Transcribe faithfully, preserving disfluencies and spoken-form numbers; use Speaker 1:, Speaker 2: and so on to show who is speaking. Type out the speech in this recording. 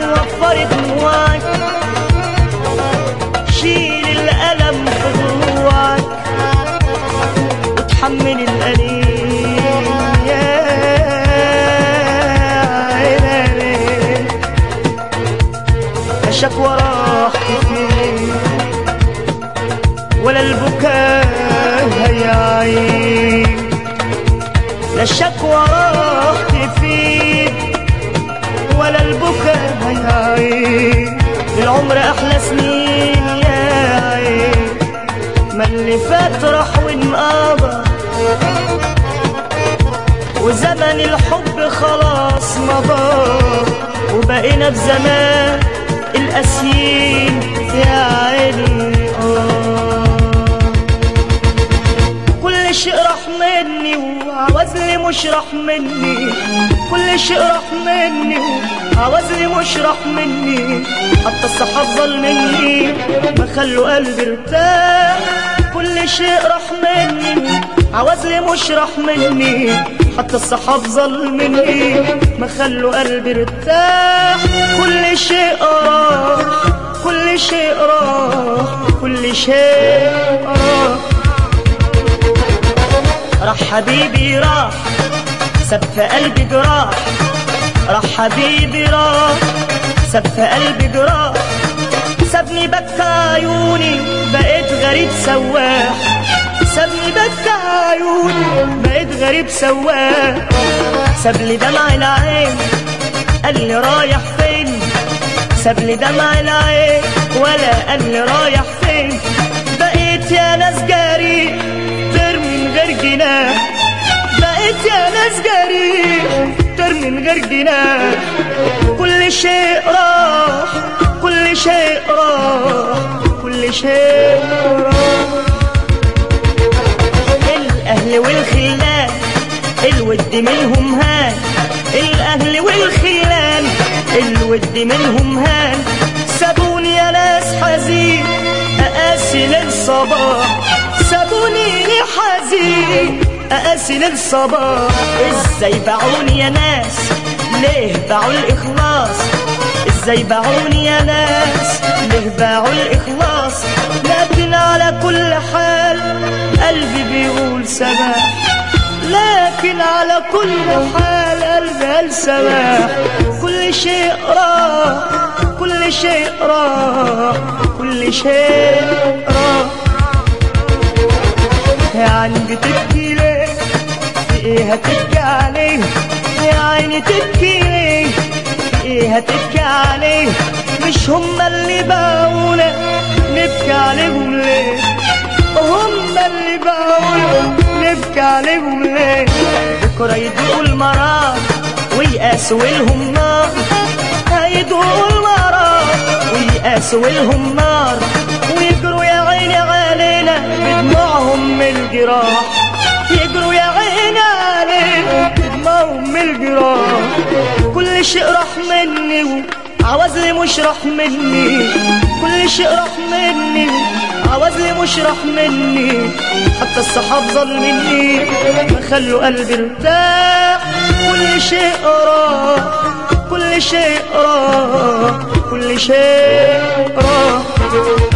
Speaker 1: وفر دموعك، شيل الألم في ضلوعك وتحمل الأليم يا عيني. لا شكوى راح تفيد ولا البكاء هيعيد، لا الشكوى راح تفيد ولا البكاء هيعيد. العمر أحلى سنين يا عين، ما اللي فات راح وانقضى، وزمن الحب خلاص مضى، وبقينا في زمان القاسيين يا عيني. كل شيء راح مني وعوزلي مش راح مني، كل شيء راح مني وعوزلي مش راح مني، حتى الصحاب ظل مني ما خلوا قلبي ارتاح. كل شيء راح مني عوزلي مش راح مني، حتى الصحاب ظل مني ما خلوا قلبي ارتاح. كل شيء راح، كل شيء راح، كل شيء راح. راح حبيبي راح ساب في قلبي جراح، راح حبيبي راح ساب في قلبي جراح. سابني بكى عيوني بقيت غريب سواح، سابني بكى عيوني بقيت غريب سواح. سابلي دمع العين قال لي رايح فين، سابلي دمع العين ولا قال لي رايح فين. بقيت يا ناس جريح ترمي من غير جناح، بقيت يا ناس جريح ترمي من غير جناح. كل شيء راح، كل شيء راح، كل شيء راح. الأهل والخلان الود منهم هان، الأهل والخلان الود منهم هان. سابوني يا ناس حزين أقاسي للصباح، سابوني حزين أقاسي للصباح. ازاي باعوني يا ناس ليه باعوا الإخلاص، ازاي باعوني يا ناس ليه باعوا الإخلاص. لكن على كل حال قلبي بيقول سماح، لكن على كل حال قلبي قال سماح. كل شيء راح، كل شيء راح، كل شيء راح. يا عيني بتبكي ليه، في ايه هتبكي عليه، يا عيني تبكي ليه، في ايه هتبكي عليه. مش هما اللي باعونا نبكي عليهم ليه، هما اللي باعونا نبكي عليهم ليه. بكرة يدوقوا المرار ويقاسوا لهم نار، هيدوقوا المرار ويقاسوا لهم نار. ويجروا يا عيني علينا بدموعهم من الجراح، يجروا يا عيني علينا بدموعهم من الجراح. كل شيء راح مني وعوزلي مش راح مني، كل شيء راح مني وعوزلي مش راح مني، حتى الصحاب ظل مني ما خلوا قلبي ارتاح. كل شيء راح، كل شيء راح، كل شيء راح.